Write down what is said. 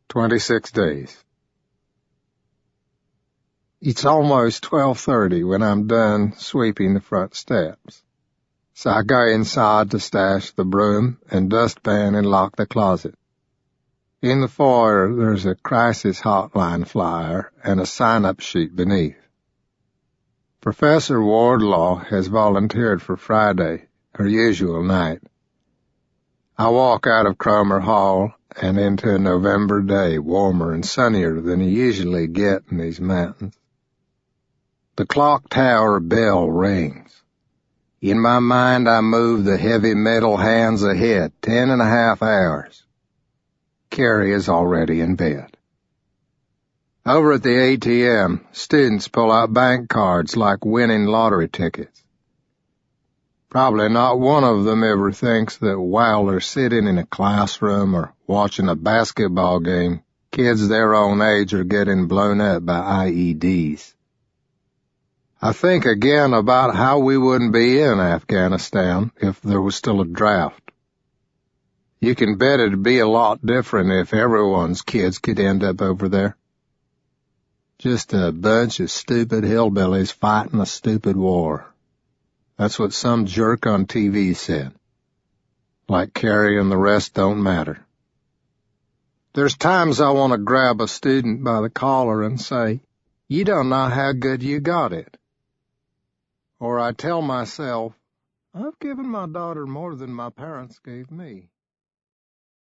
26 days. It's almost 12:30 when I'm done sweeping the front steps. So I go inside to stash the broom and dustpan and lock the closet. In the foyer, there's a crisis hotline flyer and a sign-up sheet beneath. Professor Wardlaw has volunteered for Friday, her usual night. I walk out of Cromer Hall and into a November day, warmer and sunnier than you usually get in these mountains. The clock tower bell rings. In my mind, I move the heavy metal hands ahead 10.5 hours. Carrie is already in bed. Over at the ATM, students pull out bank cards like winning lottery tickets. Probably not one of them ever thinks that while they're sitting in a classroom or watching a basketball game, kids their own age are getting blown up by IEDs. I think again about how we wouldn't be in Afghanistan if there was still a draft. You can bet it'd be a lot different if everyone's kids could end up over there. Just a bunch of stupid hillbillies fighting a stupid war. That's what some jerk on TV said. Like Carrie and the rest don't matter. There's times I want to grab a student by the collar and say, "You don't know how good you got it." Or I tell myself, I've given my daughter more than my parents gave me.